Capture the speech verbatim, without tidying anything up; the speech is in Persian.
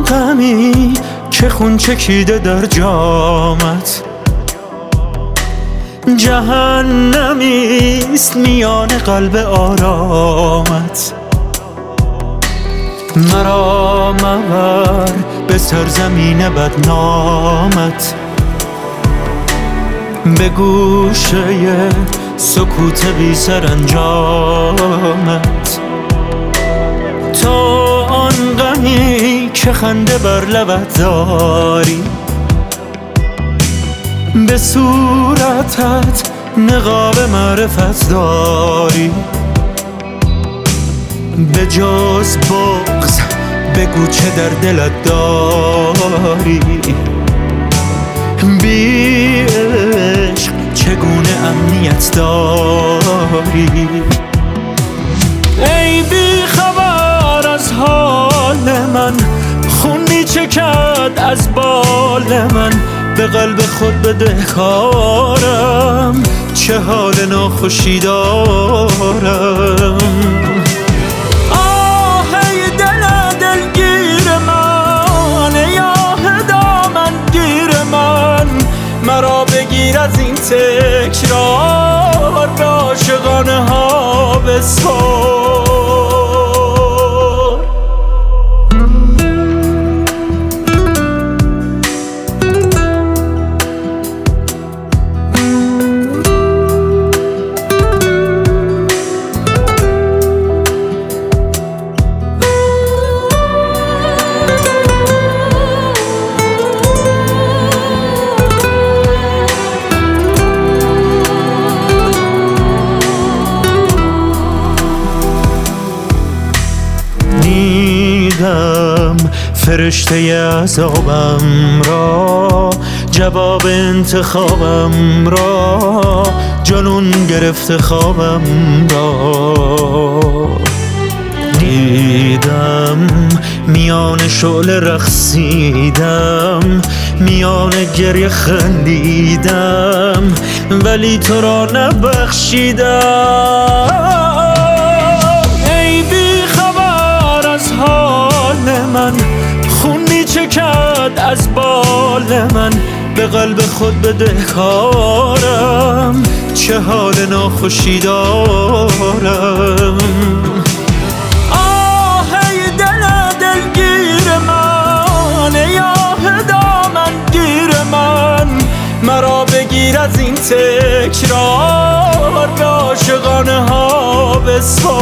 غمی که خون چکیده در جامت، جهنمیست میان قلب آرامت. مرا مبر به سرزمین بدنامت، به گوشه سکوت بی سرانجامت. تا آن غمی که خنده بر لبت داری، به صورتت نقاب معرفت داری. به جز بغض بگو چه در دلت داری، بی عشق چگونه امنیت داری. ای بی خبر از حال من، خون می چکد از بال من. به قلب خود بدهکارم، چه حال ناخوشی دارم. آه ای دل دلگیر من، ای آه دامن گیر من. مرا بگیر از این تکرار، به عاشقانه ها بسپار. فرشته عذابم را، جواب انتخابم را، جنون گرفته خوابم را. دیدم میان شعله رقصیدم، میان گریه خندیدم، ولی تو را نبخشیدم. ای بی خبر از حال من، خون می چکد از بال من. به قلب خود بدهکارم، چه حال ناخوشی دارم. آه ای دل دلگیر من، ای آه دامن گیر من. مرا بگیر از این تکرار، به عاشقانه ها بسپار.